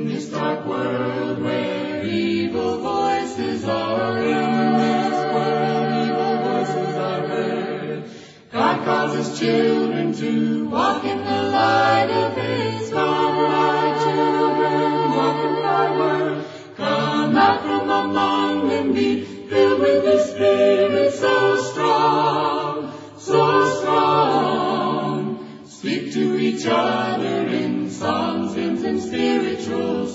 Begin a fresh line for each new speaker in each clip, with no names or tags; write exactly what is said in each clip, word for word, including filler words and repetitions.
In this dark world where evil voices are heard, evil voices are heard, God calls His children to walk in the light of His word. Children, walk in Thy word. Come out from among them, be filled with His Spirit so strong, so strong. Speak to each other in songs, hymns, and spiritual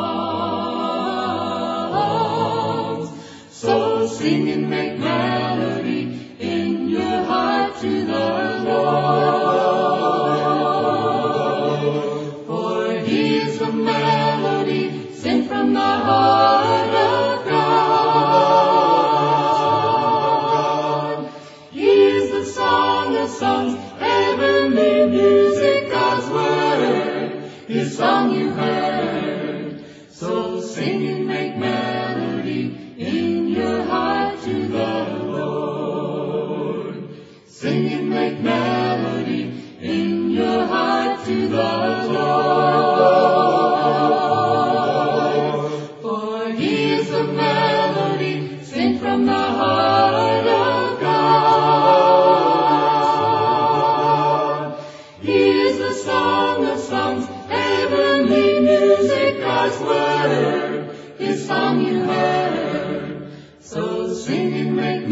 songs. So sing and make melody in your heart to the Lord. For He is the melody sent from the heart of God. He is the song of songs, heavenly music, God's word, His song you heard. So sing and make melody in your heart to the Lord. Sing and make melody in your heart to the Lord. For He is the melody sent from the heart of God. He is the song of songs, heavenly music, God's word, His song you heard. So sing and make